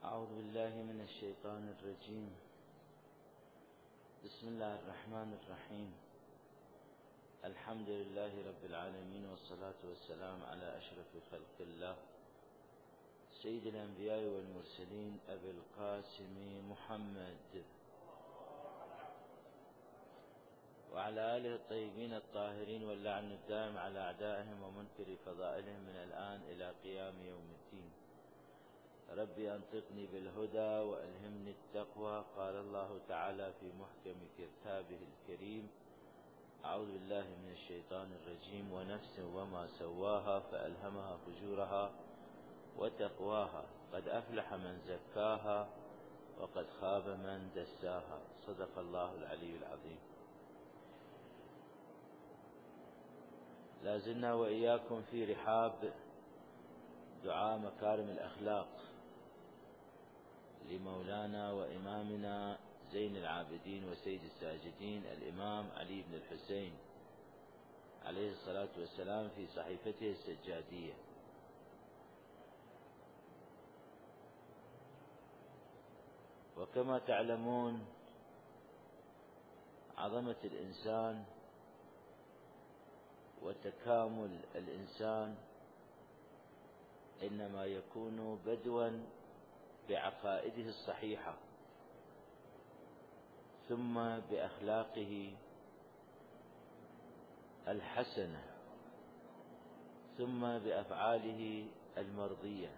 أعوذ بالله من الشيطان الرجيم. بسم الله الرحمن الرحيم. الحمد لله رب العالمين، والصلاة والسلام على أشرف خلق الله سيد الأنبياء والمرسلين أبي القاسم محمد وعلى آله الطيبين الطاهرين، واللعن الدائم على أعدائهم ومنكر فضائلهم من الآن إلى قيام يوم الدين. ربي أنطقني بالهدى وألهمني التقوى. قال الله تعالى في محكم كتابه الكريم: أعوذ بالله من الشيطان الرجيم. ونفس وما سواها فألهمها فجورها وتقواها، قد أفلح من زكاها وقد خاب من دساها. صدق الله العلي العظيم. لازلنا وإياكم في رحاب دعاء مكارم الأخلاق لمولانا وإمامنا زين العابدين وسيد الساجدين الإمام علي بن الحسين عليه الصلاة والسلام في صحيفته السجادية. وكما تعلمون عظمة الإنسان وتكامل الإنسان إنما يكون بدوا بعقائده الصحيحة، ثم بأخلاقه الحسنة، ثم بأفعاله المرضية،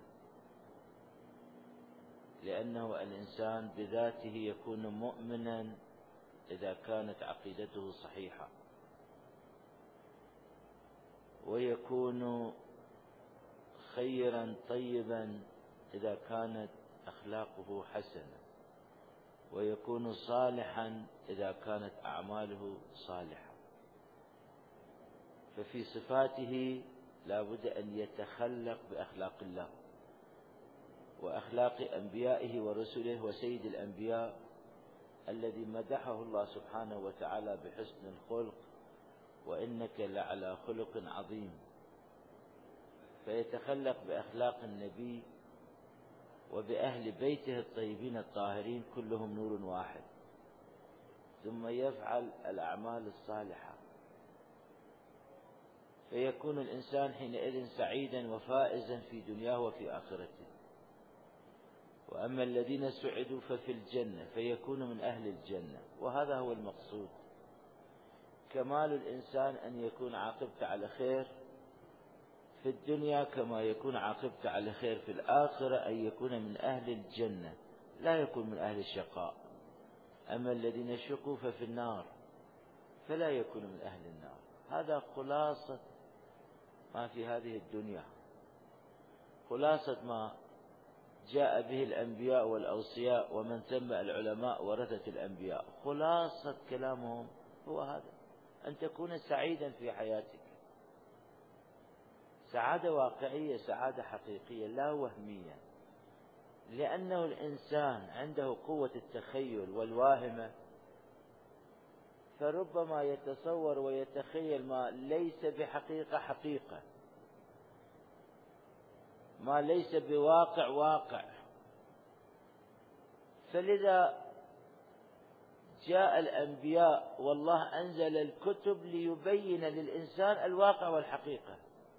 لأنه الإنسان بذاته يكون مؤمنا إذا كانت عقيدته صحيحة، ويكون خيرا طيبا إذا كانت أخلاقه حسنة، ويكون صالحا إذا كانت أعماله صالحة. ففي صفاته لا بد أن يتخلق بأخلاق الله وأخلاق أنبيائه ورسله. وسيد الأنبياء الذي مدحه الله سبحانه وتعالى بحسن الخلق: وإنك لعلى خلق عظيم. فيتخلق بأخلاق النبي وبأهل بيته الطيبين الطاهرين كلهم نور واحد، ثم يفعل الأعمال الصالحة، فيكون الإنسان حينئذ سعيدا وفائزا في دنياه وفي آخرته. وأما الذين سعدوا ففي الجنة، فيكون من أهل الجنة. وهذا هو المقصود، كمال الإنسان أن يكون عاقبته على خير في الدنيا كما يكون عاقبته على خير في الآخرة، أن يكون من أهل الجنة، لا يكون من أهل الشقاء. أما الذين شقوا ففي النار، فلا يكون من أهل النار. هذا خلاصة ما في هذه الدنيا، خلاصة ما جاء به الأنبياء والأوصياء ومن ثم العلماء ورثة الأنبياء. خلاصة كلامهم هو هذا: أن تكون سعيدا في حياتك، سعادة واقعية، سعادة حقيقية لا وهمية. لأنه الإنسان عنده قوة التخيل والواهمة، فربما يتصور ويتخيل ما ليس بحقيقة حقيقة، ما ليس بواقع واقع. فلذا جاء الأنبياء والله أنزل الكتب ليبين للإنسان الواقع والحقيقة،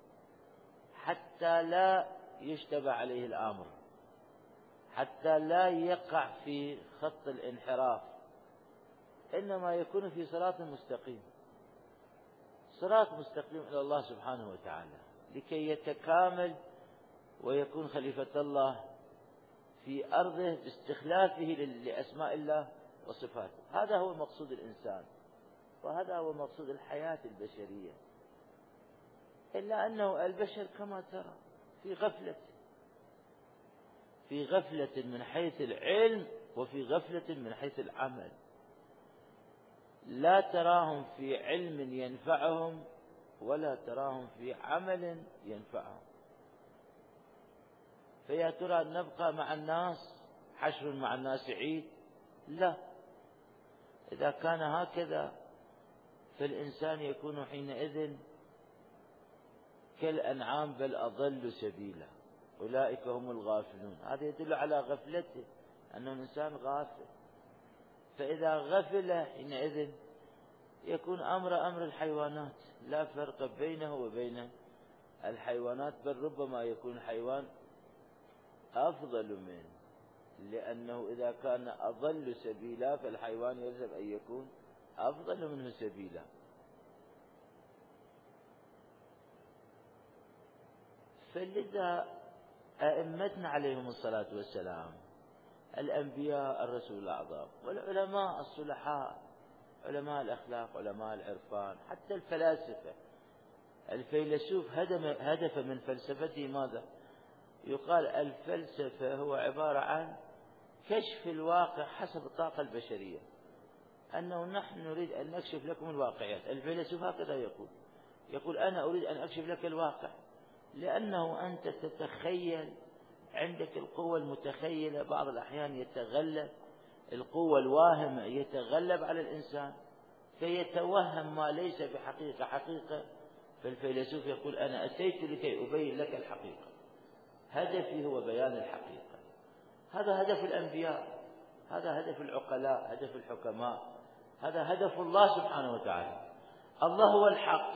حتى لا يشتبه عليه الأمر، حتى لا يقع في خط الانحراف، إنما يكون في صراط مستقيم، صراط مستقيم إلى الله سبحانه وتعالى، لكي يتكامل ويكون خليفة الله في أرضه باستخلافه لأسماء الله وصفاته. هذا هو مقصود الإنسان، وهذا هو مقصود الحياة البشرية. إلا أنه البشر كما ترى في غفلة من حيث العلم، وفي غفلة من حيث العمل. لا تراهم في علم ينفعهم، ولا تراهم في عمل ينفعهم. فيا ترى نبقى مع الناس حشر مع الناس عيد؟ لا. إذا كان هكذا فالإنسان يكون حينئذ كالأنعام، بل أضل سبيلا. أولئك هم الغافلون. هذا يدل على غفلته، أنه الإنسان غافل. فإذا غفل حينئذ يكون أمر الحيوانات، لا فرق بينه وبين الحيوانات، بل ربما يكون الحيوان أفضل منه، لأنه إذا كان أضل سبيلا فالحيوان يلزم أن يكون أفضل منه سبيلا. فلذا أئمتنا عليهم الصلاة والسلام، الأنبياء، الرسول الأعظم، والعلماء الصلحاء، علماء الأخلاق، علماء العرفان، حتى الفلاسفة، الفيلسوف هدف من فلسفته ماذا؟ يقال الفلسفة هو عبارة عن كشف الواقع حسب الطاقة البشرية، أنه نحن نريد أن نكشف لكم الواقعيات. الفيلسوف هكذا يقول أنا أريد أن أكشف لك الواقع، لأنه أنت تتخيل، عندك القوة المتخيلة، بعض الأحيان يتغلب القوة الواهمة يتغلب على الإنسان فيتوهم ما ليس بحقيقة حقيقة. فالفيلسوف يقول أنا أتيت لكي أبين لك الحقيقة، هدفي هو بيان الحقيقة. هذا هدف الأنبياء، هذا هدف العقلاء، هدف الحكماء، هذا هدف الله سبحانه وتعالى. الله هو الحق،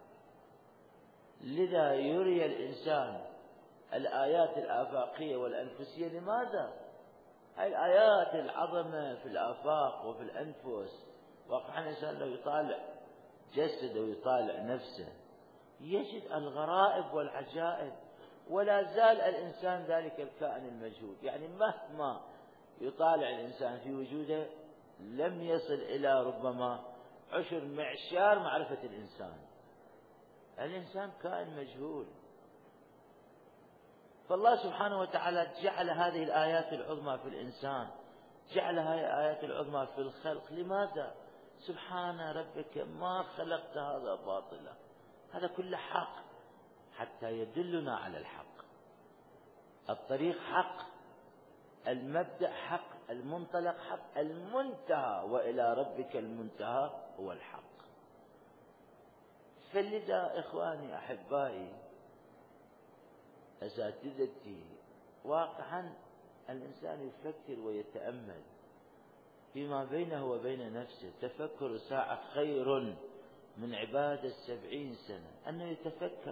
لذا يري الإنسان الآيات الآفاقية والأنفسية. لماذا؟ هذه الآيات العظمة في الآفاق وفي الأنفس، واقعا الإنسان لو يطالع جسده ويطالع نفسه يجد الغرائب والعجائب، ولا زال الإنسان ذلك الكائن المجهول. يعني مهما يطالع الإنسان في وجوده لم يصل إلى ربما عشر معشار معرفة الإنسان. الإنسان كائن مجهول. فالله سبحانه وتعالى جعل هذه الآيات العظمى في الإنسان، جعل هذه الآيات العظمى في الخلق. لماذا؟ سبحان ربك ما خلقت هذا باطلا، هذا كله حق، حتى يدلنا على الحق. الطريق حق، المبدأ حق، المنطلق حق، المنتهى وإلى ربك المنتهى هو الحق. فلذا إخواني أحبائي أساتذتي، واقعا الإنسان يفكر ويتأمل فيما بينه وبين نفسه. تفكر ساعة خير من عبادة 70 سنة. أنه يتفكر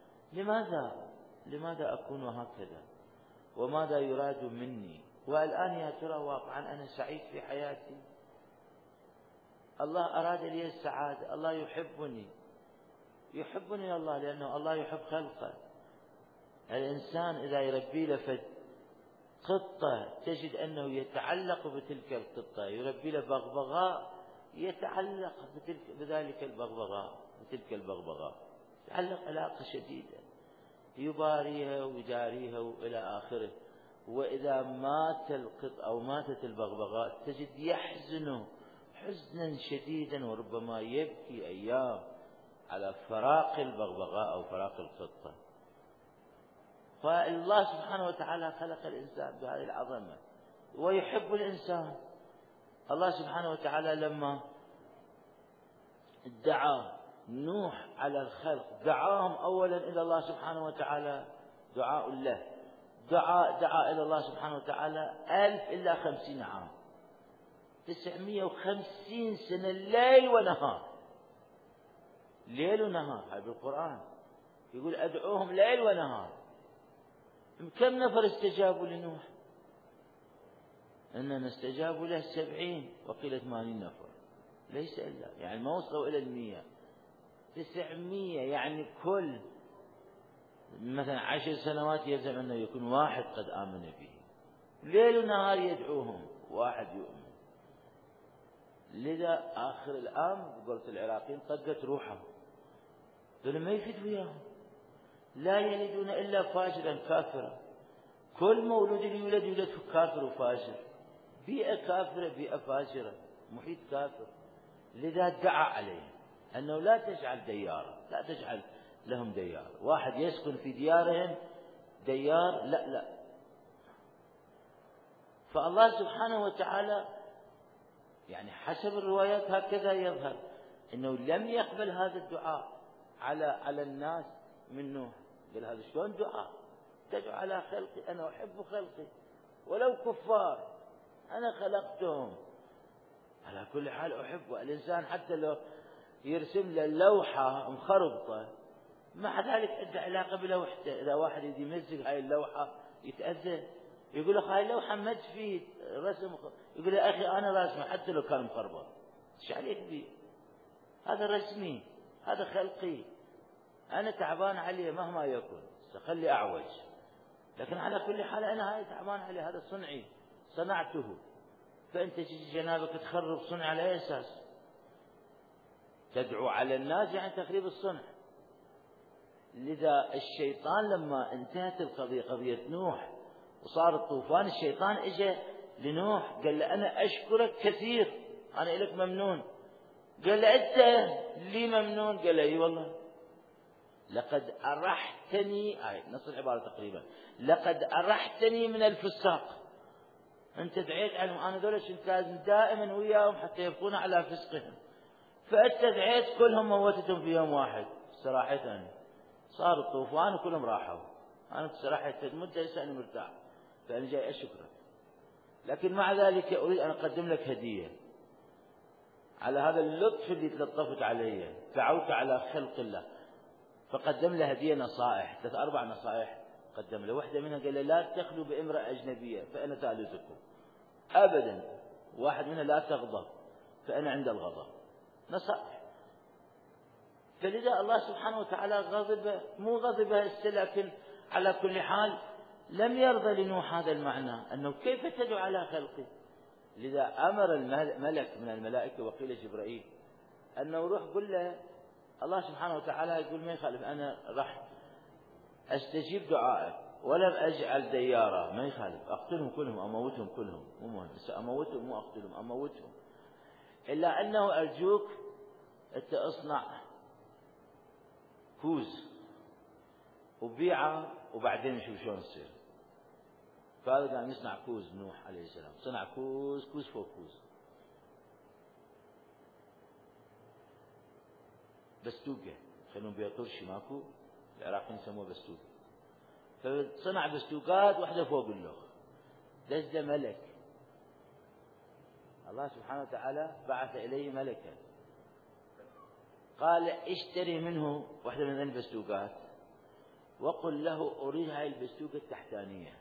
لماذا أكون هكذا، وماذا يراد مني، والآن يا ترى واقعا أنا سعيد في حياتي؟ الله أراد لي السعادة، الله يحبني الله، لأنه الله يحب خلقه. الإنسان إذا يربي له قطة تجد أنه يتعلق بتلك القطة، يربي له بغبغاء يتعلق بتلك البغبغاء، يتعلق علاقة شديدة، يباريها ويداريها وإلى آخره. وإذا مات القط أو ماتت البغبغاء تجد يحزن حزنا شديدا، وربما يبكي أيام على فراق البغبغاء أو فراق القطة. فالله سبحانه وتعالى خلق الإنسان بهذه العظمة ويحب الإنسان. الله سبحانه وتعالى لما دعا نوح على الخلق دعاهم أولا إلى الله سبحانه وتعالى دعاء له، دعا إلى الله سبحانه وتعالى 1000 إلا 50 عام، 950 سنة ليل ونهار، ليل ونهار. هذا بالقرآن يقول أدعوهم ليل ونهار. كم نفر استجابوا لنوح؟ إننا استجابوا له 70 وقيل 80 نفر، ليس إلا يعني ما وصلوا إلى 100. 900 يعني كل مثلا 10 سنوات يلزم أنه يكون واحد قد آمن به، ليل ونهار يدعوهم واحد يؤمن. لذا آخر الأمر قلت العراقيين طقت روحهم، دول ما يفيد وياهم، لا يلدون إلا فاجرا كافرا. كل مولود يولد كافر وفاجر، بيئة كافرة بيئة فاجرة، محيط كافر. لذا دعا عليهم أنه لا تجعل ديارا، لا تجعل لهم ديار، واحد يسكن في ديارهم ديار، لا. فالله سبحانه وتعالى يعني حسب الروايات هكذا يظهر أنه لم يقبل هذا الدعاء على الناس من نوح. قال هذا شلون دعاء؟ تدعو على خلقي، أنا أحب خلقي ولو كفار، أنا خلقتهم على كل حال أحب. الإنسان حتى لو يرسم له لوحة مخربطة مع ذلك عنده علاقة بلوحته. إذا واحد يدي يمزق هاي اللوحة يتأذى، يقول له هاي اللوحة مد فيه رسم، يقول له أخي أنا راسمه حتى لو كان مخربط، إيش عليك بيه؟ هذا رسمي، هذا خلقي، أنا تعبان عليه مهما يكن، خلي أعوج، لكن على كل حال أنا هاي تعبان عليه، هذا صنعي صنعته. فأنت تجي جنابك تخرب صنع على أي أساس؟ تدعو على الناس يعني تخريب الصنع. لذا الشيطان لما انتهت القضية، قضية نوح وصار الطوفان، الشيطان اجى لنوح قال له أنا أشكرك كثير، أنا إلك ممنون. قال له أنت لي ممنون؟ قال له إي والله، لقد أرحتني، نص العبارة تقريبا، لقد أرحتني من الفساق. أنت دعيت عنهم، أنا ذولش أنت لازم دائما وياهم حتى يبقون على فسقهم، فأنت دعيت كلهم موتتهم في يوم واحد صراحة. صار الطوفان وكلهم راحوا، أنا صراحة مدة لسه أنا مرتاح، فأنا جاي أشكرك. لكن مع ذلك أريد أن أقدم لك هدية على هذا اللطف اللي تلطفت علي، دعوت على خلق الله. فقدم له هدية، نصائح، 3-4 نصائح قدم له. واحدة منها قال له لا تخلوا بامرأة أجنبية فأنا ثالثكم أبدا. واحد منها لا تغضب فأنا عند الغضب. نصائح. فلذا الله سبحانه وتعالى غضب، مو غضبه لكن على كل حال لم يرضى لنوح هذا المعنى، أنه كيف تدعو على خلقه. لذا أمر الملك من الملائكة وقيل جبرائيل أنه روح قل له الله سبحانه وتعالى يقول ما يخالف، أنا راح أستجيب دعائك ولم أجعل ديارة، ما يخالف، أقتلهم كلهم أموتهم كلهم، مو مهم، بس أموتهم مو أقتلهم، أموتهم، إلا أنه أرجوك أنت أصنع كوز وبيعه وبعدين نشوف شلون تصير. فهذا قام يصنع كوز، نوح عليه السلام صنع كوز، كوز فوق كوز، بستوقة، خلوهم بيها طرشي ماكو، العراقيين يسموه بستوقة. فصنع بستوقات واحدة فوق اللوخ. دز ملك، الله سبحانه وتعالى بعث إليه ملكا قال اشتري منه واحدة من البستوقات وقل له أريد هاي البستوقة التحتانية.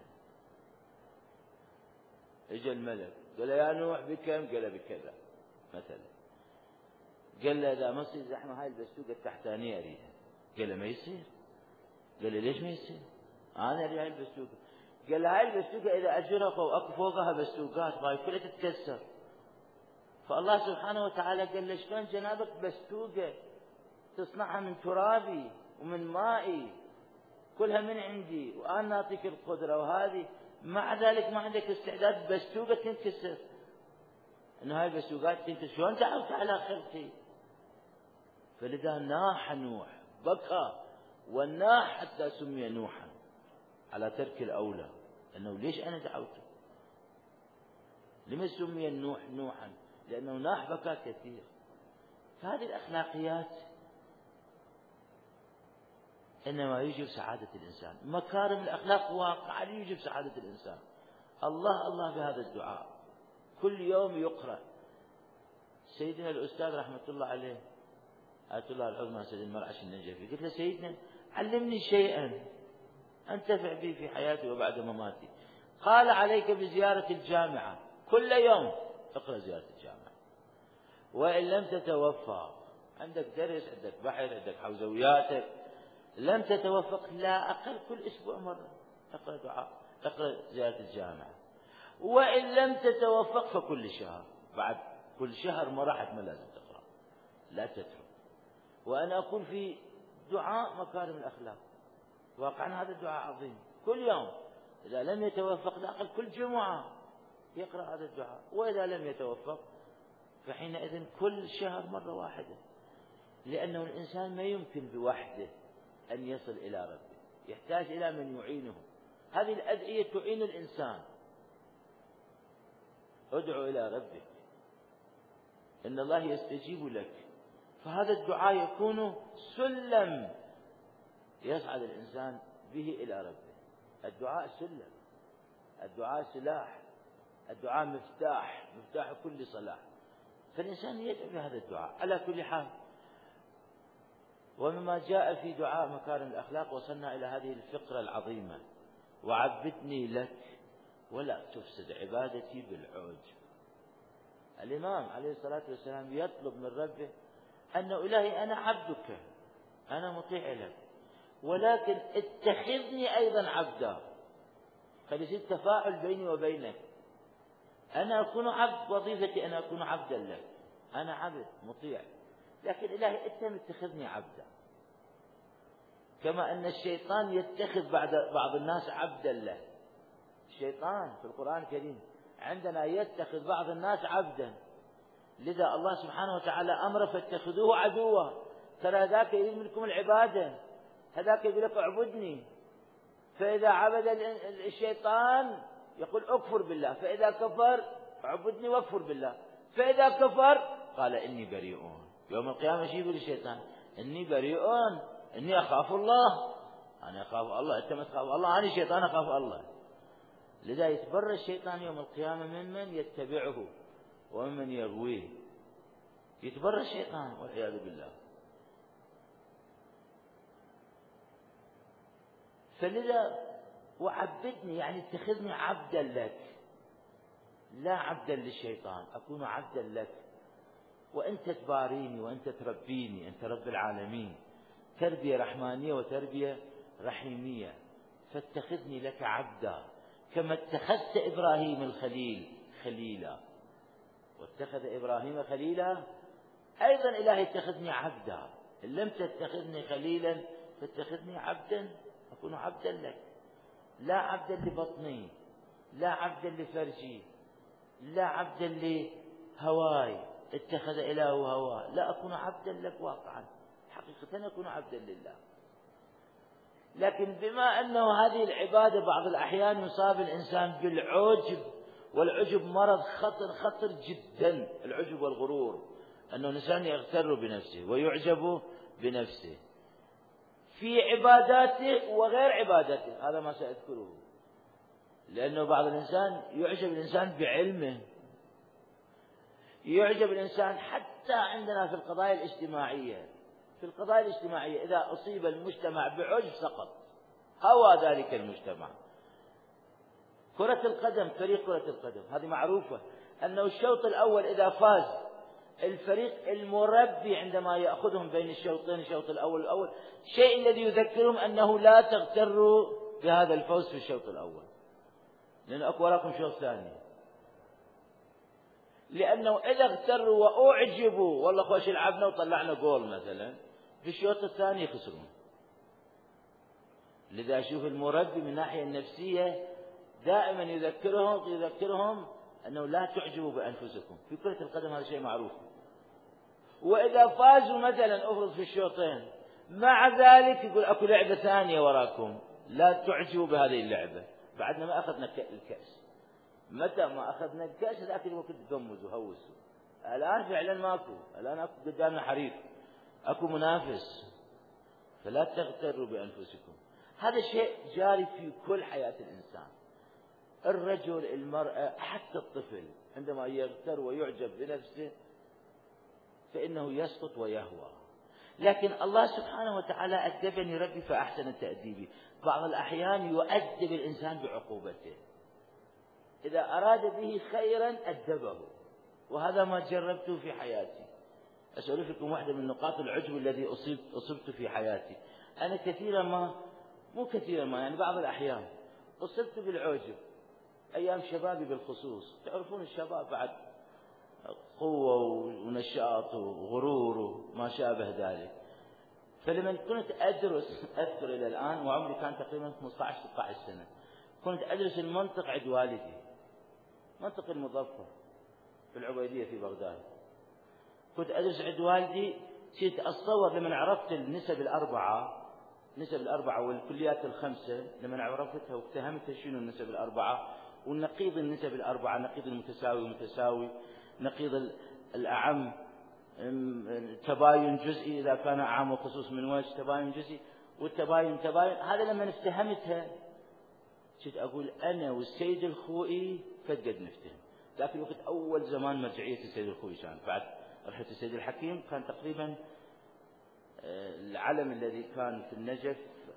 اجى الملك قال يا نوح بكم؟ قال بكذا مثلا. قال له إذا ما يصير زحمة هاي البستوقة التحتانية أريدها. قال له ما يصير. قال له ليش ما يصير؟ أنا أريد هاي البستوقة. قال له هاي البستوقة إذا أجرها وأكو فوقها بستوقات هاي كلها تتكسر. فالله سبحانه وتعالى قال له شلون جنابك بستوقة تصنعها من ترابي ومن مائي كلها من عندي وأنا نعطيك القدرة، وهذه مع ذلك ما عندك استعداد بستوقة تنكسر، إنه هاي البستوقات تنكسر، شلون دعوت على خلقي؟ فلذا ناح نوح، بكى وناح حتى سمي نوحا على ترك الأولى، أنه ليش أنا دعوته؟ لما سمي النوح نوحا؟ لأنه ناح بكى كثير. فهذه الأخلاقيات إنما يجب سعادة الإنسان، مكارم الأخلاق واقعا يجب سعادة الإنسان. الله الله بهذا الدعاء كل يوم يقرأ. سيدنا الأستاذ رحمة الله عليه آية الله العظمى سيد المرعش النجفي قلت له سيدنا علمني شيئا أنتفع به في حياتي وبعد مماتي. قال عليك بزيارة الجامعة كل يوم، اقرأ زيارة الجامعة، وإن لم تتوفق عندك درس، عندك بحث، عندك حوزوياتك، لم تتوفق لا أقل كل أسبوع مرة اقرأ دعاء، اقرأ زيارة الجامعة. وإن لم تتوفق فكل شهر، بعد كل شهر مرة حتما لازم تقرأ، لا تترك. وأنا أقول في دعاء مكارم الأخلاق واقعا هذا الدعاء عظيم كل يوم، إذا لم يتوفق لا أقل كل جمعة يقرأ هذا الدعاء، وإذا لم يتوفق فحينئذ كل شهر مرة واحدة، لأنه الإنسان ما يمكن بوحده أن يصل إلى ربه، يحتاج إلى من يعينه. هذه الأدعية تعين الإنسان. ادعو إلى ربك إن الله يستجيب لك. فهذا الدعاء يكون سلم يصعد الإنسان به إلى ربه. الدعاء سلم، الدعاء سلاح، الدعاء مفتاح كل صلاح، فالإنسان يدعو بهذا الدعاء على كل حال. ومما جاء في دعاء مكارم الأخلاق وصلنا إلى هذه الفقرة العظيمة: وعبدني لك ولا تفسد عبادتي بالعوج. الإمام عليه الصلاة والسلام يطلب من ربه أنه إلهي أنا عبدك، أنا مطيع لك، ولكن اتخذني أيضا عبدا، قد يصير تفاعل بيني وبينك، أنا أكون عبد، وظيفتي أنا أكون عبدا لك، أنا عبد مطيع، لكن إلهي أنت متخذني عبدا. كما أن الشيطان يتخذ بعض الناس عبدا له، الشيطان في القرآن الكريم عندنا يتخذ بعض الناس عبدا، لذا الله سبحانه وتعالى أمر فاتخذوه عدوا، ترى هذاك يريد منكم العبادة، هذاك يقول لك اعبدني، فإذا عبد الشيطان يقول اكفر بالله، فإذا كفر اعبدني واكفر بالله، فإذا كفر قال إني بريء. يوم القيامة شو يقول الشيطان؟ إني بريء، إني أخاف الله، أنا أخاف الله، أنت ما تخاف الله، أنا الشيطان أخاف الله. لذا يتبرى الشيطان يوم القيامة ممن يتبعه وممن يغويه، يتبرى الشيطان والعياذ بالله. فلذا وعبدني يعني اتخذني عبدا لك، لا عبدا للشيطان، أكون عبدا لك، وأنت تباريني وأنت تربيني، أنت رب العالمين، تربية رحمانية وتربية رحيمية، فاتخذني لك عبدا كما اتخذت إبراهيم الخليل خليلا، واتخذ إبراهيم خليلا، أيضا إلهي اتخذني عبدا، إن لم تتخذني خليلا فاتخذني عبدا، أكون عبدا لك، لا عبدا لبطني، لا عبدا لفرجي، لا عبدا لهواي، اتخذ إله هواه، لا أكون عبدا لك واقعا، حقيقة أكون عبدا لله. لكن بما أنه هذه العبادة بعض الأحيان يصاب الإنسان بالعجب، والعجب مرض خطر جدا، العجب والغرور، أنه الإنسان يغتر بنفسه ويعجب بنفسه في عباداته وغير عباداته، هذا ما سأذكره، لأنه بعض الإنسان يعجب الإنسان بعلمه، يعجب الإنسان حتى عندنا في القضايا الاجتماعية، في القضايا الاجتماعية إذا أصيب المجتمع بعجب سقط، هوى ذلك المجتمع. كرة القدم، فريق كرة القدم هذه معروفة أنه الشوط الأول إذا فاز الفريق، المربي عندما يأخذهم بين الشوطين، الشوط الأول شيء الذي يذكرهم أنه لا تغتروا بهذا الفوز في الشوط الأول، لأن أكو وراكم شوط ثاني، لأنه إذا اغتروا وأعجبوا والله خوش لعبنا وطلعنا جول مثلا، في الشوط الثاني يخسرون. لذا أشوف المربي من الناحية النفسية دائما يذكرهم أنه لا تعجبوا بأنفسكم، في كرة القدم هذا شيء معروف. وإذا فازوا مثلا أفرض في الشوطين، مع ذلك يقول أكو لعبة ثانية وراكم، لا تعجبوا بهذه اللعبة، بعدنا ما أخذنا الكأس، متى ما أخذنا الكأس ذاك الوقت تقمزوا هوسوا، الآن فعلا ماكو، الآن أكو قدامنا حريف، أكو منافس، فلا تغتروا بأنفسكم. هذا شيء جاري في كل حياة الإنسان، الرجل، المرأة، حتى الطفل عندما يغتر ويعجب بنفسه فإنه يسقط ويهوى. لكن الله سبحانه وتعالى أدبني ربي فأحسن تأديبي، بعض الأحيان يؤدب الإنسان بعقوبته، إذا أراد به خيرا أدبه، وهذا ما جربته في حياتي. أسأل لكم واحدة من نقاط العجب الذي أصبت في حياتي، أنا مو كثيرا ما يعني بعض الأحيان أصبت بالعجب أيام شبابي بالخصوص، تعرفون الشباب بعد قوة ونشاط وغرور وما شابه ذلك، فلما كنت أذكر إلى الآن وعمري كان تقريبا 15-16 سنة، كنت أدرس المنطق عند والدي، منطق المظفر في العبيدية في بغداد، كنت أدرس عند والدي، كنت أتصور لما عرفت النسب الأربعة والكليات الخمسة، لما عرفتها وافتهمتها شنو النسب الأربعة والنقيض النسب الأربعة، نقيض المتساوي، نقيض الأعم، تباين جزئي إذا كان أعم وخصوص من وجه، تباين جزئي والتباين تباين، هذا لما افتهمتها كنت أقول أنا والسيد الخوئي فقد نفتهم. ذاك الوقت أول زمان مرجعية السيد الخوئي كان، بعد رحلة السيد الحكيم كان تقريبا العلم الذي كان في النجف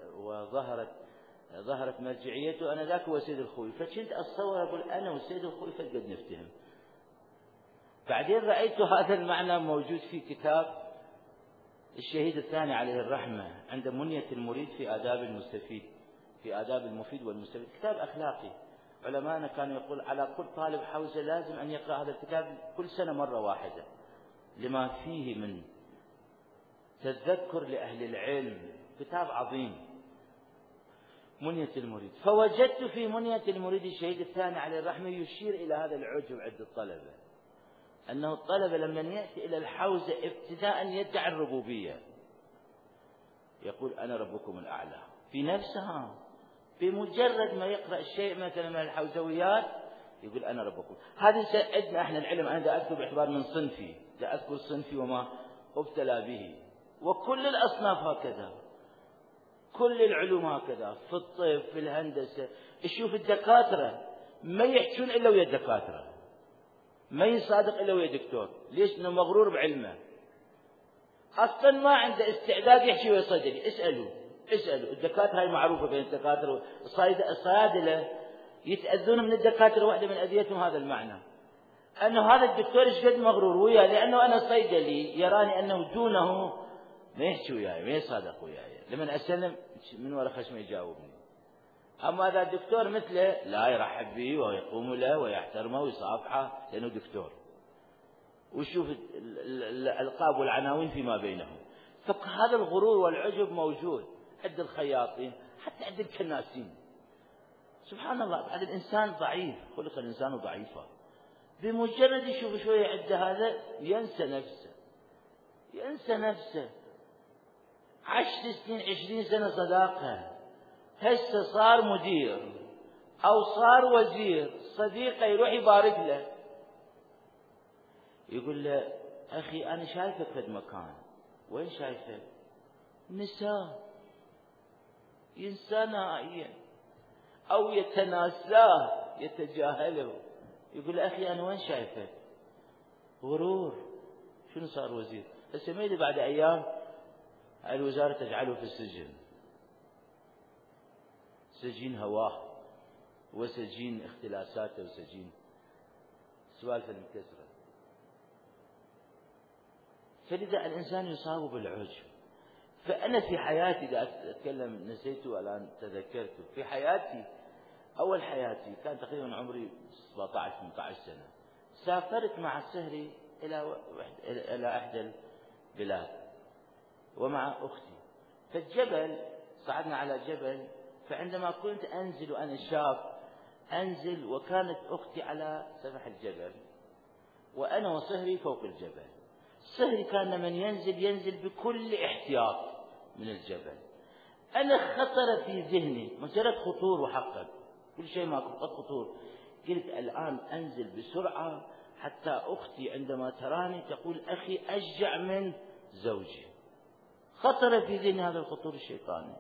ظهرت مرجعيته أنا ذاك هو السيد الخوئي. فكنت أتصور أقول أنا والسيد الخوئي فقد نفتهم. بعدين رأيت هذا المعنى موجود في كتاب الشهيد الثاني عليه الرحمة عند منية المريد في آداب المستفيد، في آداب المفيد والمستفيد، كتاب أخلاقي. علماءنا كانوا يقول على كل طالب حوزة لازم أن يقرأ هذا الكتاب كل سنة مرة واحدة، لما فيه من تذكر لأهل العلم. كتاب عظيم منية المريد. فوجدت في منية المريد الشهيد الثاني عليه الرحمة يشير إلى هذا العجب عند الطلبة، أنه الطلبة لما يأتي إلى الحوزة ابتداء يدعي الربوبية، يقول أنا ربكم الأعلى في نفسها. بمجرد ما يقرأ الشيء مثلا من الحوزويات يقول أنا ربكم. هذا ساعدنا احنا العلم. أنا دا أذكر باعتبار من صنفي، دا أذكر صنفي وما ابتلى به، وكل الأصناف هكذا، كل العلوم هكذا، في الطب في الهندسة. شوف الدكاترة ما يحجون إلا ويا الدكاترة، ما يصادق إلا ويا دكتور. ليش؟ إنه مغرور بعلمه، أصلا ما عنده استعداد يحكي ويا صيدلي. اسألوا الدكاترة، هاي معروفة بين الدكاترة الصيادلة يتأذون من الدكاترة. واحدة من أذيتهم هذا المعنى، أنه هذا الدكتور إيش قد مغرور وياه، لأنه أنا صيدلي يراني أنه دونه ما يحكي وياي، ما يصادق وياي. لمن أسلم من وراء خشمه يجاوبني. أما هذا الدكتور مثله لا يرحب به ويقوم له ويحترمه ويصافحه لأنه دكتور، ويشوف الألقاب والعناوين فيما بينهم. فهذا الغرور والعجب موجود عند الخياطين، حتى عند الكناسين. سبحان الله، بعد الإنسان ضعيف، خلق الإنسان ضعيفا. بمجرد يشوف شوية عند هذا ينسى نفسه. 10 سنين 20 سنة صداقة، هسه صار مدير أو صار وزير، صديقه يروح يبارك له يقول له أخي أنا شايفك في المكان. وين شايفك؟ نساء، ينسى نائيا أو يتناساه يتجاهله. يقول له أخي أنا وين شايفك؟ غرور. شنو صار وزير؟ هسه ما يدري بعد أيام الوزارة تجعله في السجن، سجين هواه وسجين اختلاساته وسجين سوالف المكسرة. فلذا الإنسان يصاب بالعجب. فأنا في حياتي إذا أتكلم نسيته الآن تذكرته، في حياتي أول حياتي كان تقريبا عمري 17-18 سنة، سافرت مع السهري إلى إحدى البلاد ومع أختي. فالجبل صعدنا على جبل، فعندما كنت أنزل وأنا شاب أنزل وكانت أختي على سفح الجبل وأنا وصهري فوق الجبل. صهري كان من ينزل بكل احتياط من الجبل. أنا خطر في ذهني مجرد خطور وحقق كل شيء ما قد خطور. قلت الآن أنزل بسرعة حتى أختي عندما تراني تقول أخي أشجع من زوجي. خطر في ذهني هذا الخطور الشيطاني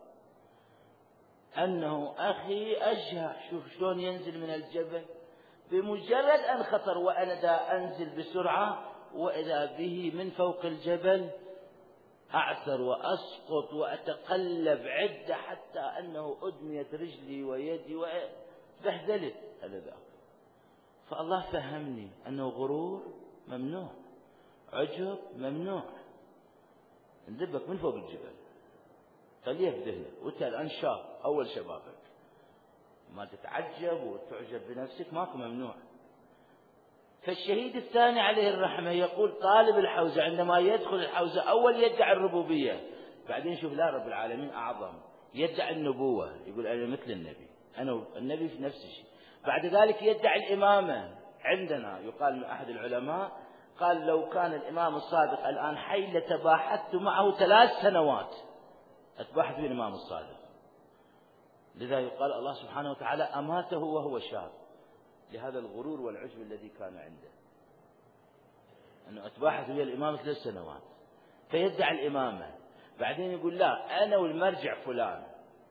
أنه أخي أشجع. شوف شلون ينزل من الجبل. بمجرد أن خطر وأنا دا أنزل بسرعة وإذا به من فوق الجبل أعثر وأسقط وأتقلب عدة حتى أنه أدميت رجلي ويدي وبهدلت على ذاك. فالله فهمني أنه غرور ممنوع، عجب ممنوع. ندبك من فوق الجبل خليه بذهنك وانت الآن شاب أول شبابك، ما تتعجب وتعجب بنفسك، ماكو ممنوع. فالشهيد الثاني عليه الرحمة يقول طالب الحوزة عندما يدخل الحوزة أول يدعي الربوبية، بعدين شوف لا رب العالمين أعظم، يدعي النبوة، يقول أنا مثل النبي، أنا النبي في نفس الشيء. بعد ذلك يدعي الإمامة. عندنا يقال من أحد العلماء قال لو كان الإمام الصادق الآن حي لتباحثت معه 3 سنوات أتباحث بالإمام الصادق. لذا يقال الله سبحانه وتعالى أماته وهو شاب لهذا الغرور والعجب الذي كان عنده، أنه أتباحث ويا الإمام 3 سنوات فيدعي الإمامة. بعدين يقول لا أنا والمرجع فلان،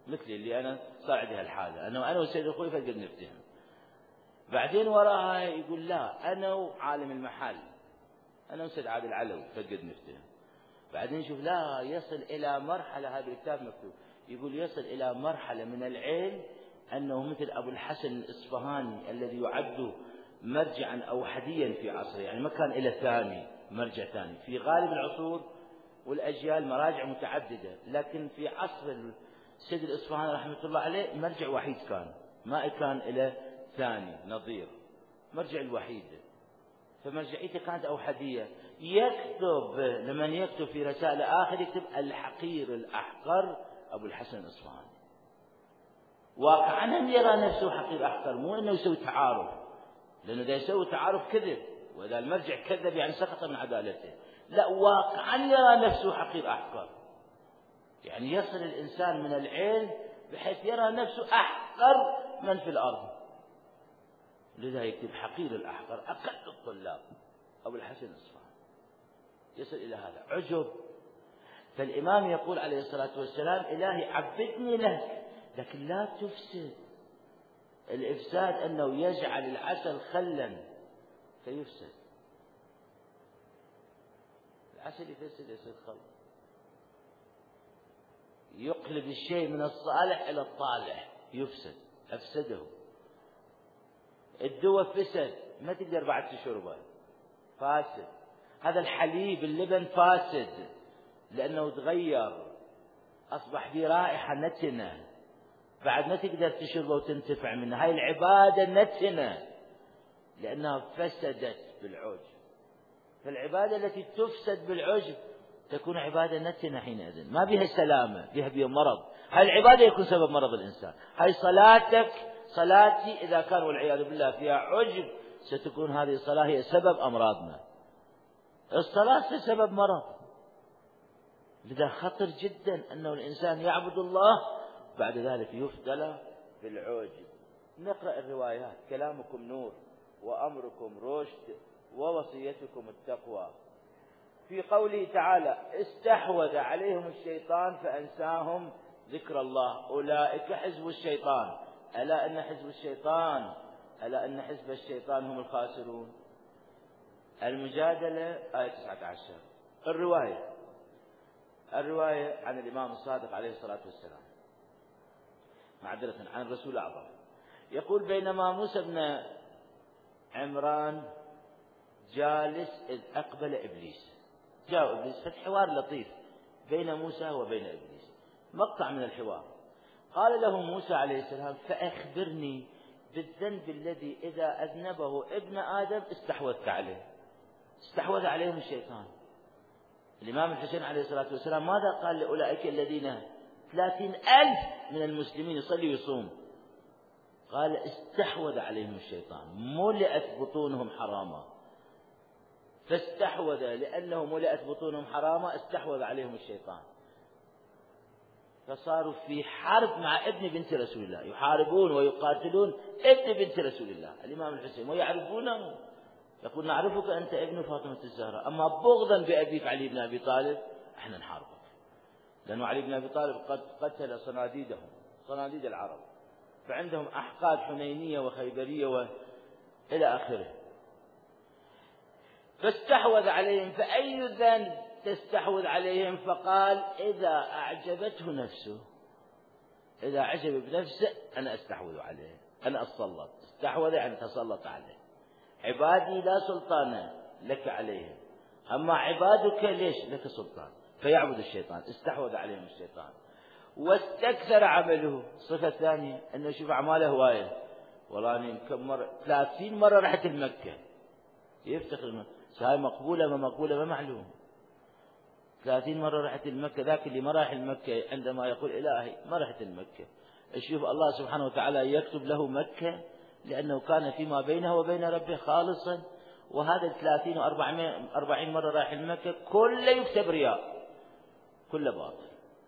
مثلي اللي أنا صار عندي هالحالة، أنا وسيد أخوي فقد نفتهم. بعدين وراها يقول لا أنا وعالم المحل، أنا وسيد عادل العلوي فقد نفتهم. بعدين يشوف لا يصل إلى مرحلة، هذا الكتاب مكتوب يقول يصل إلى مرحلة من العلم أنه مثل أبو الحسن الإصفهاني الذي يعد مرجعا أوحديا في عصره، يعني ما كان إلى ثاني مرجع ثاني. في غالب العصور والأجيال مراجع متعددة، لكن في عصر السيد الإصفهاني رحمة الله عليه مرجع وحيد كان، ما كان إلى ثاني نظير، مرجع الوحيد، فمرجعيته كانت أوحدية. يكتب لمن يكتب في رسائل آخر يكتب الحقير الأحقر أبو الحسن الإصفهاني. واقعا هم يرى نفسه حقير أحقر، مو أنه يسوي تعارف، لأنه إذا يسوي تعارف كذب، وإذا المرجع كذب يعني سقط من عدالته. لا، واقعا يرى نفسه حقير أحقر، يعني يصل الإنسان من العلم بحيث يرى نفسه أحقر من في الأرض، لذا يكتب حقير الأحقر أقل الطلاب أبو الحسن الإصفهاني، يصل إلى هذا عجب. فالإمام يقول عليه الصلاة والسلام إلهي عبدني لك، لكن لا تفسد. الإفساد أنه يجعل العسل خلا فيفسد، العسل يفسد يصير خل، يقلب الشيء من الصالح إلى الطالح يفسد، أفسده. الدواء فسد ما تقدر بعد تشربه، فاسد. هذا الحليب اللبن فاسد لأنه تغير، أصبح فيه رائحة نتنة، بعد ما تقدر تشربه وتنتفع منه. هاي العبادة نتنة لأنها فسدت بالعجب. فالعبادة التي تفسد بالعجب تكون عبادة نتنة حينئذ، ما بها سلامة، بها مرض. هاي العبادة يكون سبب مرض الإنسان. هاي صلاتي إذا كان والعياذ بالله فيها عجب ستكون هذه الصلاة هي سبب أمراضنا. الصلاة سبب مرض، لذا خطر جدا أنه الإنسان يعبد الله بعد ذلك يفتل بالعجب. نقرأ الروايات: كلامكم نور وأمركم رشد ووصيتكم التقوى. في قوله تعالى: استحوذ عليهم الشيطان فأنساهم ذكر الله أولئك حزب الشيطان ألا إن حزب الشيطان هم الخاسرون. المجادلة آية 19. الرواية عن الإمام الصادق عليه الصلاة والسلام معذرة عن الرسول الأعظم يقول: بينما موسى بن عمران جالس إذ أقبل إبليس. جاء إبليس، فالحوار لطيف بين موسى وبين إبليس، مقطع من الحوار. قال له موسى عليه السلام: فأخبرني بالذنب الذي إذا أذنبه ابن آدم استحوذت عليه. استحوذ عليهم الشيطان. الإمام الحسين عليه الصلاة والسلام ماذا قال لأولئك الذين 30,000 من المسلمين يصلي ويصوم؟ قال: استحوذ عليهم الشيطان، ملئت بطونهم حراما، فاستحوذ لأنه ملئت بطونهم حراما استحوذ عليهم الشيطان، فصاروا في حرب مع ابن بنت رسول الله، يحاربون ويقاتلون ابن بنت رسول الله الإمام الحسين ويعرفونه، يقول: نعرفك أنت ابن فاطمة الزهراء، أما بغضا بأبيك علي بن أبي طالب احنا نحاربك، لأنه علي بن أبي طالب قد قتل صناديد العرب، فعندهم أحقاد حنينية وخيبرية وإلى آخره. فاستحوذ عليهم. فأي ذنب تستحوذ عليهم؟ فقال: إذا أعجبته نفسه، إذا عجب بنفسه أنا أستحوذ عليه، أنا أتسلط. استحوذ يعني تسلط عليه. عبادي لا سلطان لك عليهم، أما عبادك ليش لك سلطان، فيعبد الشيطان. استحوذ عليهم الشيطان واستكثر عمله. الصفة الثانية أنه يشوف أعماله هواية. والله أنا كم مرة 30 مرة رحت المكة، يفتخر هاي مقبولة ما مقبولة ما معلوم. 30 مرة رحت المكة. ذاك اللي ما راح المكة عندما يقول إلهي ما رحت المكة، يشوف الله سبحانه وتعالى يكتب له مكة لأنه كان فيما بينه وبين ربه خالصا. وهذا 30 و40 مرة راح المكة كله يكتب رياء، كله باطل.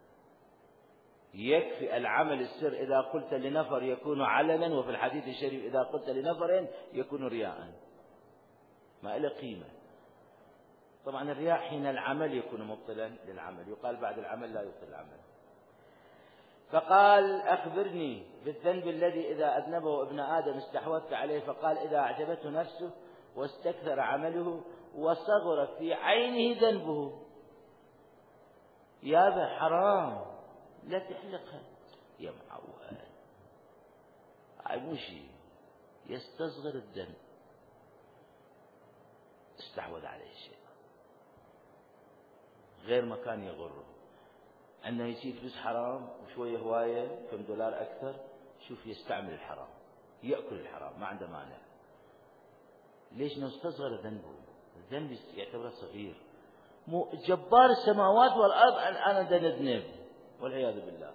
يكفي العمل السر إذا قلت لنفر يكون علنا، وفي الحديث الشريف إذا قلت لنفر يكون رياء، ما له قيمة. طبعا الرياء حين العمل يكون مبطلا للعمل، يقال بعد العمل لا يبطل العمل. فقال أخبرني بالذنب الذي إذا أذنبه ابن آدم استحوذت عليه. فقال إذا أعجبته نفسه واستكثر عمله وصغر في عينه ذنبه. يابا حرام لا تحلقها يا معود، مشي يستصغر الذنب، استحوذ عليه الشيء غير ما كان يغره، أنه يجي فلوس حرام وشوية هواية كم دولار أكثر، شوف يستعمل الحرام، يأكل الحرام ما عنده مانع. ليش؟ نستصغر ذنبه، الذنب يعتبره صغير. مو جبار السماوات والأرض أنا نذنب والعياذ بالله.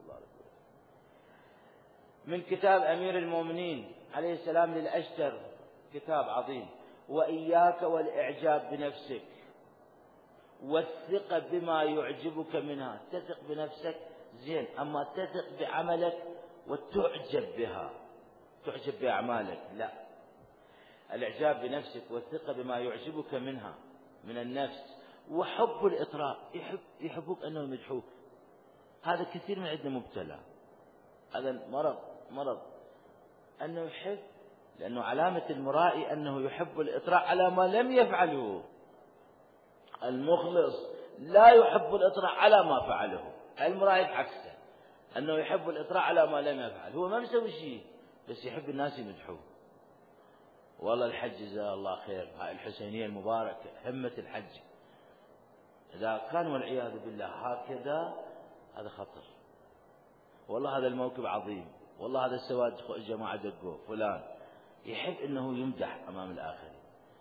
من كتاب أمير المؤمنين عليه السلام للأشتر، كتاب عظيم: وإياك والإعجاب بنفسك والثقة بما يعجبك منها. تثق بنفسك زين، أما تثق بعملك وتعجب بها، تعجب بأعمالك لا. الإعجاب بنفسك والثقة بما يعجبك منها من النفس، وحب الإطراء، يحبوك أنه يمدحوك. هذا كثير من عندنا مبتلى، هذا مرض أنه يحب، لأنه علامة المرائي أنه يحب الإطراء على ما لم يفعله. المخلص لا يحب الإطراء على ما فعله. المرائي عكسه، أنه يحب الإطراء على ما لم يفعل. هو ما مسوي شيء بس يحب الناس يمدحوه. والله الحج جزاه الله خير، هاي الحسينية المباركة همة الحج إذا كان والعياذ بالله هكذا هذا خطر. والله هذا الموكب عظيم، والله هذا السواد الجماعة دقوه فلان، يحب أنه يمدح أمام الآخرين.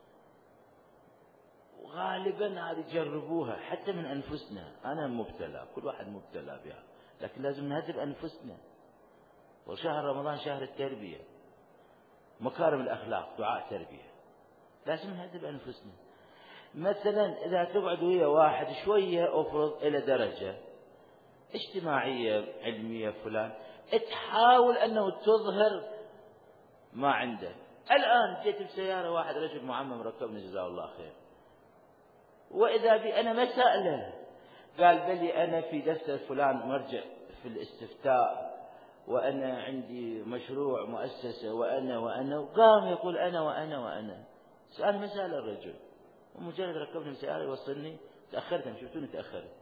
وغالبا هذه جربوها حتى من أنفسنا. أنا مبتلى، كل واحد مبتلى بها، لكن لازم نهذب أنفسنا. وشهر رمضان شهر التربية، مكارم الأخلاق، دعاء تربية، لازم نهذب أنفسنا. مثلا إذا تقعد ويا واحد شوية أفرض إلى درجة اجتماعية علمية فلان، تحاول أنه تظهر ما عنده. الآن جيت بسيارة واحد رجل معمم ركبني جزاه الله خير، وإذا بي أنا ما سأله، قال بلي أنا في دفتر فلان مرجع في الاستفتاء، وأنا عندي مشروع مؤسسة، وأنا وقام يقول أنا سأل مسألة الرجل، ومجرد ركبني بسيارة يوصلني، تأخرت، شفتوني تأخرت.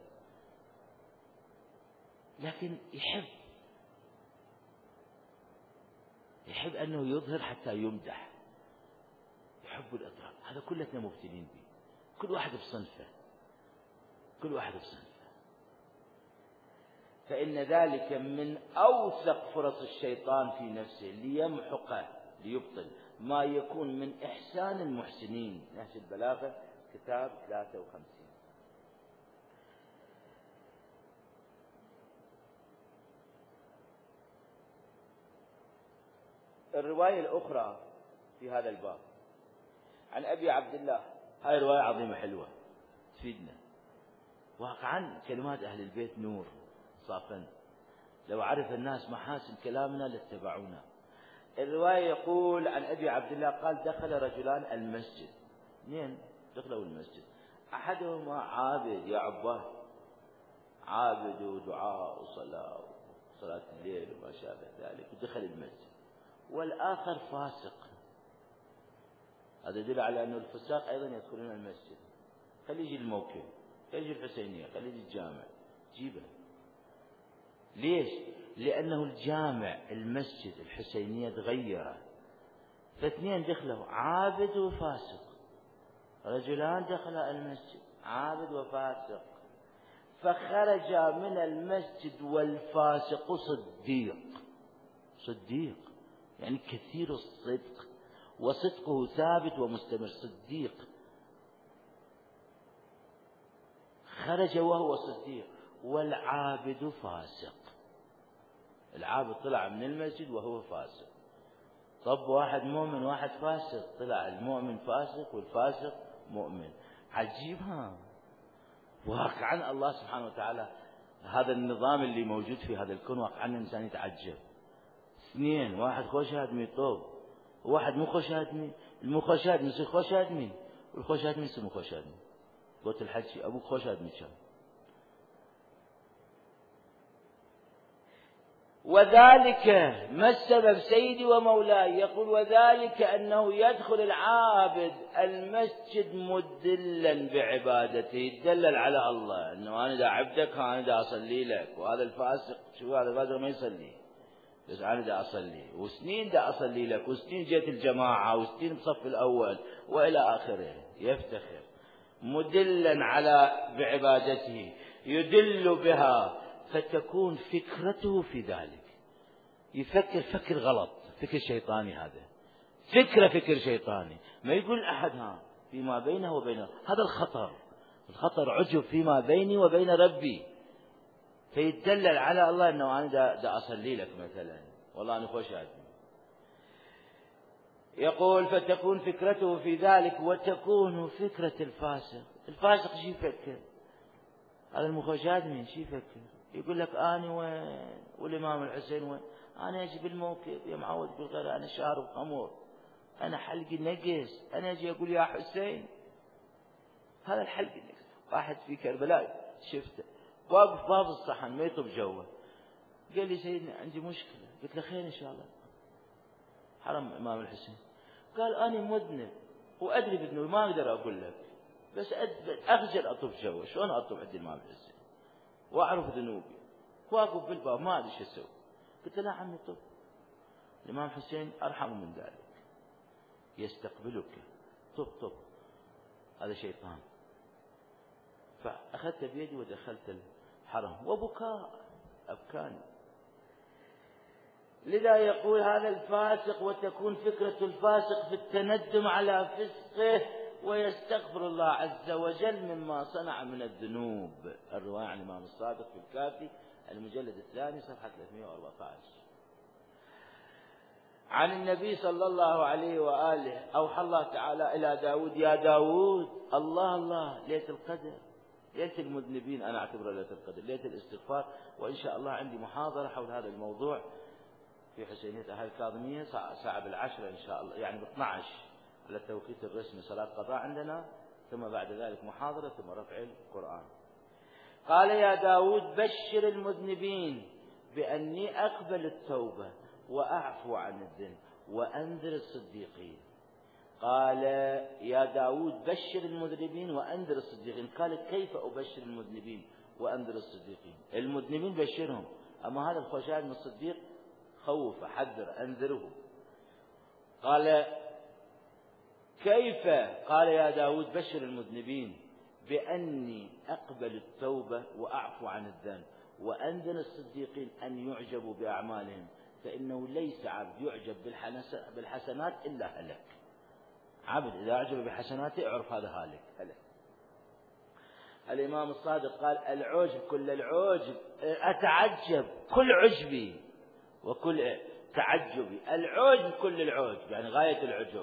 لكن يحب أنه يظهر حتى يمدح، يحب الإطراء. هذا كلنا مبتلين به، كل واحد بصنفه. فإن ذلك من أوثق فرص الشيطان في نفسه ليمحق ليبطل ما يكون من إحسان المحسنين. نهج البلاغة كتاب 53. الرواية الأخرى في هذا الباب عن أبي عبد الله، هاي رواية عظيمة حلوة تفيدنا. واقعا كلمات أهل البيت نور صافا، لو عرف الناس محاسن كلامنا لاتبعونا. الرواية يقول عن أبي عبد الله قال: دخل رجلان المسجد، اثنين دخلوا المسجد، أحدهما عابد يا عباد، عابد ودعاء وصلاة الليل وما شابه ذلك، ودخل المسجد. والآخر فاسق. هذا يدل على أن الفساق أيضا يدخلون المسجد. خليه يجي الموكب، خليه يجي الحسينية، خليه يجي الجامع، جيبه. ليش؟ لأنه الجامع المسجد الحسينية تغيره. فاثنين دخلوا، عابد وفاسق، رجلان دخلا المسجد عابد وفاسق، فخرج من المسجد والفاسق صديق يعني كثير الصدق، وصدقه ثابت ومستمر، صديق. خرج وهو صديق. والعابد فاسق، العابد طلع من المسجد وهو فاسق. طب واحد مؤمن واحد فاسق، طلع المؤمن فاسق والفاسق مؤمن. عجيبها. واقعا الله سبحانه وتعالى هذا النظام اللي موجود في هذا الكون، واقعا الإنسان يتعجب. اثنين، واحد خوش آدمي طوب، وواحد مو خوش آدمي. المو خوش آدمي يصير خوش آدمي، والخوش آدمي يصير مو خوش آدمي. قلت الحج أبوك خوش آدمي كان. وذلك ما السبب سيدي ومولاي؟ يقول وذلك أنه يدخل العابد المسجد مدلا بعبادته، يدلل على الله أنه أنا دا عبدك، أنا دا أصلي لك. وهذا الفاسق، شو هذا الفاسق ما يصلي، بس أنا دا أصلي وسنين دا أصلي لك، وسنين جيت الجماعة، وسنين بصف الأول وإلى آخره. يفتخر مدلا على بعبادته، يدل بها، فتكون فكرته في ذلك. يفكر فكر غلط، فكر شيطاني، هذا فكر شيطاني. ما يقول أحد فيما بينه وبينه، هذا الخطر عجب فيما بيني وبين ربي، فيتدلل على الله أنه أنا دا أصلي لك مثلا، والله أنا خوش هاتي. يقول فتكون فكرته في ذلك، وتكون فكرة الفاسق شي يفكر؟ هذا المخشادمي شي يفكر؟ يقول لك أنا وين والإمام الحسين وين؟ أنا أجي بالموكب يا معود بالغير، أنا شارب خمر، أنا حلقي نقص، أنا أجي أقول يا حسين. هذا الحلق النقص. واحد في كربلاء شفته واقف باب الصحن ما يطب جوه، قال لي سيدنا عندي مشكلة. قلت له خير إن شاء الله. حرم الإمام الحسين. قال أنا مذنب وأدري بذنوبي، ما أقدر أقول لك، بس أخجل أطب جوه. شلون أطب عند الإمام الحسين وأعرف ذنوبي؟ واقف بالباب ما أدري شو أسوي. قلت له لا عمي طب، الإمام حسين أرحم من ذلك، يستقبلك، طب هذا شيطان. فأخذت بيدي ودخلت الحرم، وبكاء أبكاني. لذا يقول هذا الفاسق، وتكون فكرة الفاسق في التندم على فسقه ويستغفر الله عز وجل مما صنع من الذنوب. الرواية عن الإمام الصادق في الكافي المجلد الثاني صفحة 314. عن النبي صلى الله عليه وآله أوحى الله تعالى إلى داود: يا داود، الله ليلة القدر، ليلة المذنبين أنا أعتبرها ليلة القدر، ليلة الاستغفار. وإن شاء الله عندي محاضرة حول هذا الموضوع في حسينية أهل الكاظمية ساعة 10 إن شاء الله، يعني 12 على التوقيت الرسمي، صلاة قضاء عندنا، ثم بعد ذلك محاضرة، ثم رفع القرآن. قال: يا داود، بشر المذنبين بأني أقبل التوبة وأعفو عن الذنب وأنذر الصديقين. قال: يا داود، بشر المذنبين وأنذر الصديقين. قال: كيف أبشر المذنبين وأنذر الصديقين؟ المذنبين بشرهم، أما هذا الخشاع من الصديق خوف، حذر، أنذره. قال: كيف؟ قال: يا داود، بشر المذنبين بأني أقبل التوبة وأعفو عن الذنب وأنذر الصديقين أن يعجبوا بأعمالهم، فإنه ليس عبد يعجب بالحسنات إلا هلك. عبد إذا أعجب بحسناته اعرف هذا هلك. الإمام الصادق قال: العجب كل العجب، أتعجب كل عجبي وكل تعجبي. العجب كل العجب، يعني غاية العجب،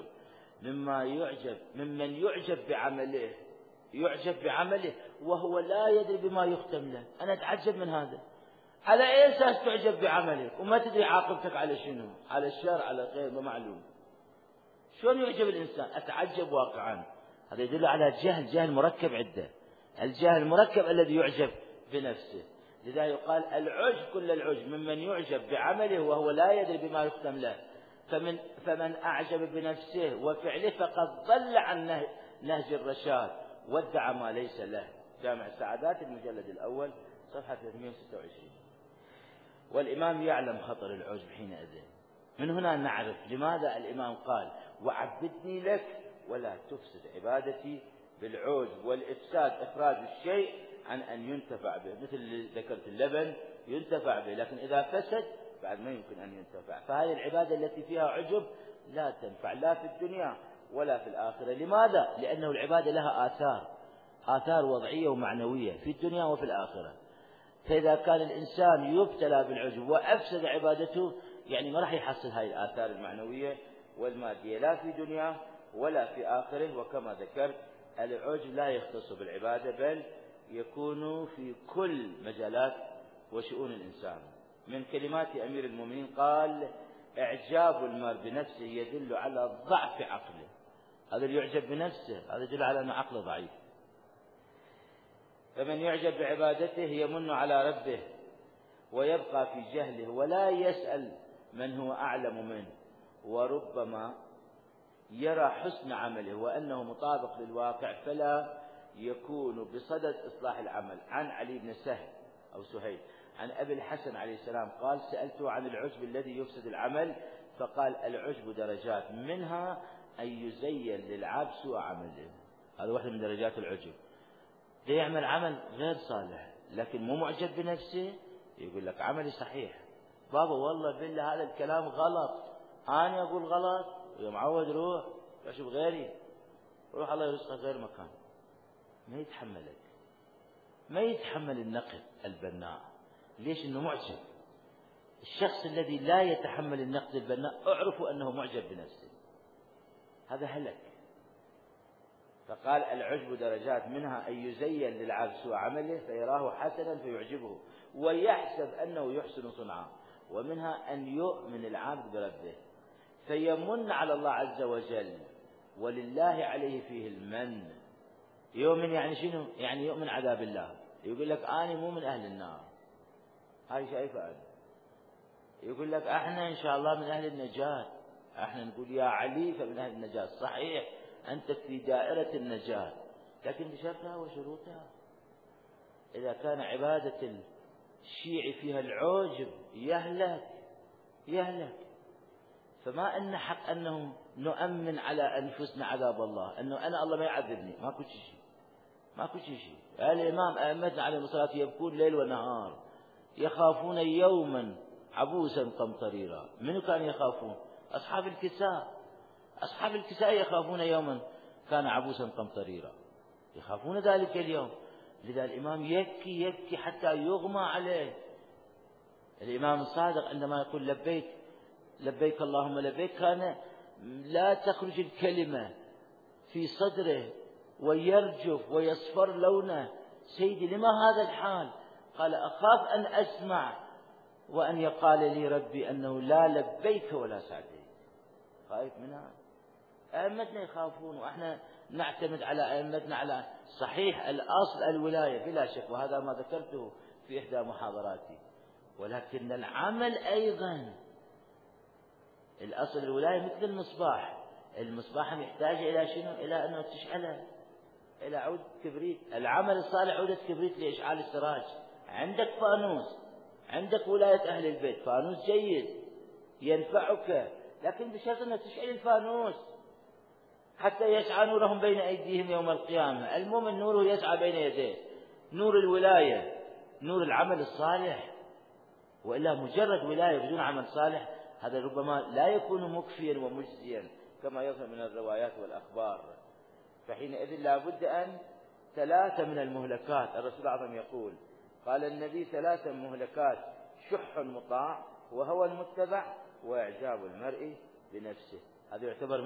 ممن يعجب بعمله، يعجب بعمله وهو لا يدري بما يختم له. أنا أتعجب من هذا. على أي أساس تعجب بعملك وما تدري عاقبتك على شنو؟ على الشر، على الخير، ما معلوم. شلون يعجب الإنسان؟ أتعجب واقعا. هذا يدل على جهل مركب عدة، الجهل المركب الذي يعجب بنفسه. لذا يقال: العجب كل العجب، ممن يعجب بعمله وهو لا يدري بما يختم له. فمن أعجب بنفسه وفعله فقد ضل عن نهج الرشاد وادعى ما ليس له. جامع السعادات المجلد الأول صفحة 326. والإمام يعلم خطر العجب حينئذ. من هنا نعرف لماذا الإمام قال: وعبدني لك ولا تفسد عبادتي بالعجب والإفساد، إخراج الشيء عن أن ينتفع به، مثل اللي ذكرت اللبن ينتفع به، لكن إذا فسد بعد ما يمكن أن ينتفع. فهذه العبادة التي فيها عجب لا تنفع لا في الدنيا ولا في الآخرة. لماذا؟ لأنه العبادة لها آثار وضعية ومعنوية في الدنيا وفي الآخرة. فإذا كان الإنسان يبتلى بالعجب وأفسد عبادته، يعني ما راح يحصل هذه الآثار المعنوية والمادية لا في دنيا ولا في آخره. وكما ذكرت العجب لا يختص بالعبادة، بل يكون في كل مجالات وشؤون الإنسان. من كلمات أمير المؤمنين قال: إعجاب المرء بنفسه يدل على ضعف عقله. هذا اللي يعجب بنفسه هذا يدل على أن عقله ضعيف. فمن يعجب بعبادته يمن على ربه ويبقى في جهله ولا يسأل من هو أعلم منه، وربما يرى حسن عمله وأنه مطابق للواقع فلا يكون بصدد إصلاح العمل. عن علي بن سهل أو سهيل عن أبي الحسن عليه السلام قال: سألته عن العجب الذي يفسد العمل، فقال: العجب درجات، منها أن يزين للعبد سوء عمله. هذا واحد من درجات العجب. يعمل عمل غير صالح لكن مو معجب بنفسه، يقول لك عملي صحيح، بابا والله بالله هذا الكلام غلط، أنا أقول غلط يا معود، روح أشوف غيري، روح الله يرزقك غير مكان. ما يتحملك، ما يتحمل النقد البناء. ليش؟ إنه معجب. الشخص الذي لا يتحمل النقد البناء اعرفوا أنه معجب بنفسه، هذا هلك. فقال: العجب درجات، منها أن يزين للعبد سوء عمله فيراه حسنا فيعجبه ويحسب أنه يحسن صنعا، ومنها أن يؤمن العبد بربه فيمن على الله عز وجل ولله عليه فيه المن. يؤمن يعني شنو؟ يعني يؤمن عذاب الله، يقول لك أنا مو من أهل النار، هاي شايفة أنا. يقول لك احنا إن شاء الله من أهل النجاة، احنا نقول يا علي فمن أهل النجاة، صحيح أنت في دائرة النجاة لكن بشرطها وشروطها. إذا كان عبادة الشيعي فيها العجب يهلك. فما أن حق أنه نؤمن على أنفسنا عذاب الله، أنه أنا الله ما يعذبني، ماكو شيء. الإمام أئمتنا عليهم الصلاة يبكون ليل ونهار، يخافون يوما عبوسا قمطريرا. منو كان يخافون؟ أصحاب الكساء يخافون يوما كان عبوسا قمطريرا، يخافون ذلك اليوم. لذا الإمام يبكي حتى يغمى عليه. الإمام الصادق عندما يقول لبيك اللهم لبيك، كان لا تخرج الكلمة في صدره ويرجف ويصفر لونه. سيدي لما هذا الحال؟ قال: أخاف أن أسمع وأن يقال لي ربي أنه لا لبيك ولا سعديك. خايف منها. أئمتنا يخافون، وإحنا نعتمد على أئمتنا على صحيح الأصل الولاية بلا شك، وهذا ما ذكرته في إحدى محاضراتي. ولكن العمل أيضا الأصل الولاية مثل المصباح يحتاج إلى شنو؟ إلى أنه تشعله، إلى عود كبريت. العمل الصالح عودة كبريت لإشعال السراج. عندك فانوس، عندك ولاية أهل البيت، فانوس جيد ينفعك، لكن بشرط أن تشعل الفانوس حتى يسعى نورهم بين أيديهم يوم القيامة. المؤمن نوره يسعى بين يديه، نور الولاية، نور العمل الصالح. وإلا مجرد ولاية بدون عمل صالح هذا ربما لا يكون مكفيا ومجزيا كما يظهر من الروايات والأخبار. فحينئذ لا بد أن 3 من المهلكات. الرسول الأعظم يقول، قال النبي: 3 مهلكات: شح مطاع، وهوى المتبع، وإعجاب المرء بنفسه. هذا يعتبر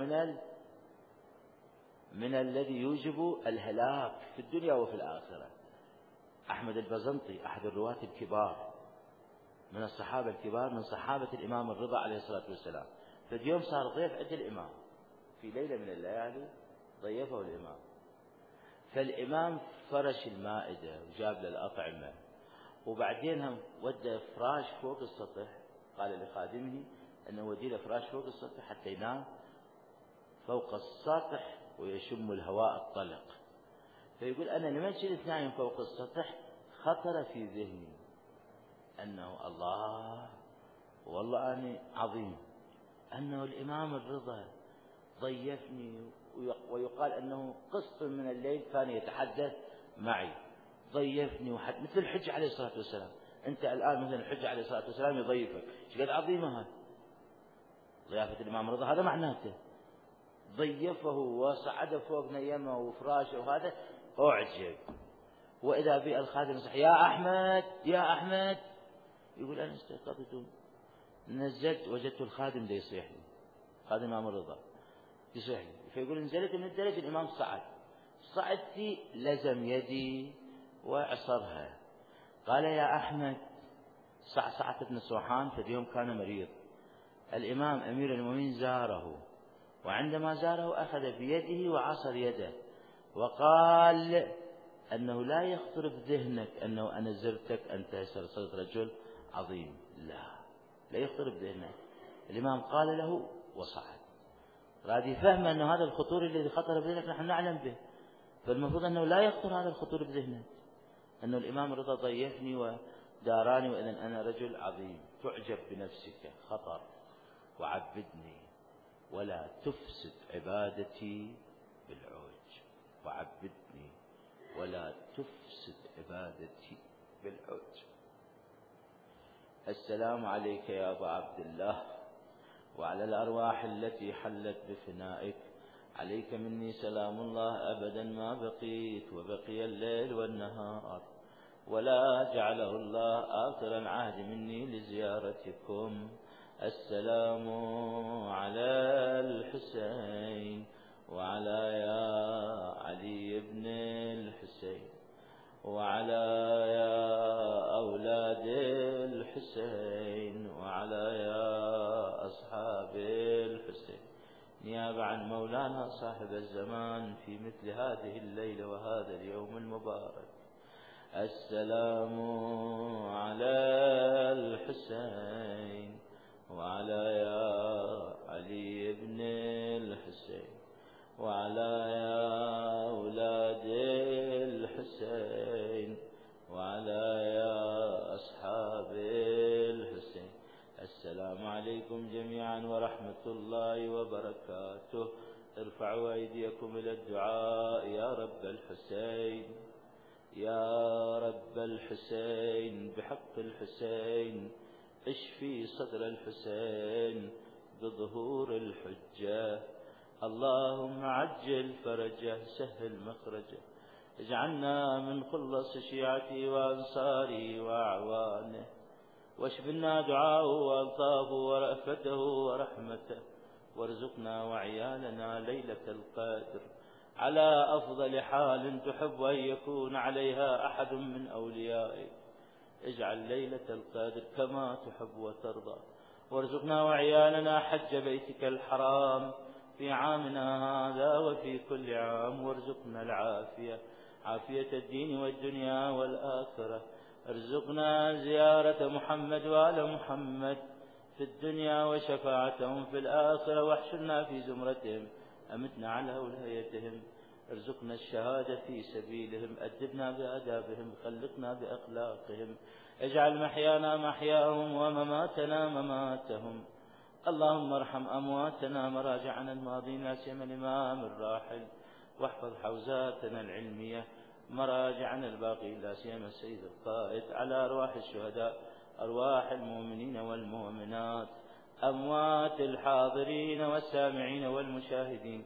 من الذي يوجب الهلاك في الدنيا وفي الآخرة. أحمد البزنطي أحد الرواة الكبار من الصحابة الكبار، من صحابة الإمام الرضا عليه الصلاة والسلام، فاليوم صار ضيف عند الإمام في ليلة من الليالي، ضيفه الإمام، فالإمام فرش المائدة وجاب له الأطعمة، وبعدين هم ودى فراش فوق السطح، قال لخادمه أنه ودي له فراش فوق السطح حتى ينام فوق السطح ويشم الهواء الطلق. فيقول: أنا لما كنت نايم فوق السطح خطر في ذهني أنه الله والله أنا عظيم، أنه الإمام الرضا ضيفني، ويقال أنه قسط من الليل كان يتحدث معي، ضيفني مثل الحج عليه الصلاة والسلام. أنت الآن مثل الحج عليه الصلاة والسلام يضيفك، ايش قد عظيمة هذه ضيافة الإمام الرضا. هذا معناته ضيفه وصعد فوق نيمه وفراشه، وهذا أعجب. وإذا بي الخادم يصح: يا أحمد، يقول: أنا استيقظت، نزلت وجدت الخادم ده يصيح لي، خادم الإمام الرضا يصيح لي. فيقول: نزلت من الدرج، الإمام صعدت لزم يدي وعصرها. قال: يا أحمد، صعصعة بن سوحان في اليوم كان مريض، الإمام أمير المؤمنين زاره، وعندما زاره أخذ بيده وعصر يده وقال أنه لا يخطر بذهنك أنه أنا زرتك أنت صرت رجل عظيم، لا يخطر بذهنه. الإمام قال له وصعد، راد يفهم أن هذا الخطور الذي خطر بذهنك نحن نعلم به، فالمفروض أنه لا يخطر هذا الخطور بذهنك، أنه الإمام رضا ضيفني وداراني وإذن أنا رجل عظيم. تعجب بنفسك، خطر. وعبدني ولا تفسد عبادتي بالعوج، وعبدني ولا تفسد عبادتي بالعوج. السلام عليك يا أبا عبد الله وعلى الأرواح التي حلت بفنائك، عليك مني سلام الله أبدا ما بقيت وبقي الليل والنهار، ولا جعله الله آخر العهد مني لزيارتكم. السلام على الحسين وعلى يا علي بن الحسين وعلى يا أولاد الحسين وعلى يا أصحاب الحسين، نيابة عن مولانا صاحب الزمان في مثل هذه الليلة وهذا اليوم المبارك. السلام على الحسين وعلى يا علي بن الحسين وعلى يا أولاد الحسين وعلى يا أصحاب الحسين. السلام عليكم جميعا ورحمة الله وبركاته. ارفعوا أيديكم إلى الدعاء. يا رب الحسين، يا رب الحسين، بحق الحسين اشفي صدر الحسين بظهور الحجة. اللهم عجل فرجه، سهل مخرجه، اجعلنا من خلص شيعته وأنصاره وأعوانه، واشفنا دعاءه وألطافه ورأفته ورحمته، وارزقنا وعيالنا ليلة القدر على أفضل حال تحب أن يكون عليها أحد من أوليائك. اجعل ليلة القدر كما تحب وترضى، وارزقنا وعيالنا حج بيتك الحرام في عامنا هذا وفي كل عام، وارزقنا العافية، عافية الدين والدنيا والآخرة. ارزقنا زيارة محمد وآل محمد في الدنيا وشفاعتهم في الآخرة، واحشرنا في زمرتهم، أمتنا على ولايتهم. ارزقنا الشهادة في سبيلهم، أدبنا بآدابهم، خلقنا بأخلاقهم، اجعل محيانا محياهم ومماتنا مماتهم. اللهم ارحم أمواتنا مراجعنا الماضين، لا سيما الإمام الراحل، واحفظ حوزاتنا العلمية مراجعنا الباقي، لا سيما السيد القائد، على أرواح الشهداء، أرواح المؤمنين والمؤمنات، أموات الحاضرين والسامعين والمشاهدين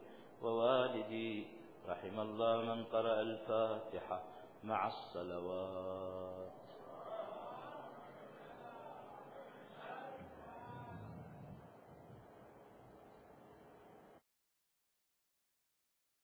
ووالدي. رحم الله من قرأ الفاتحة مع الصلوات.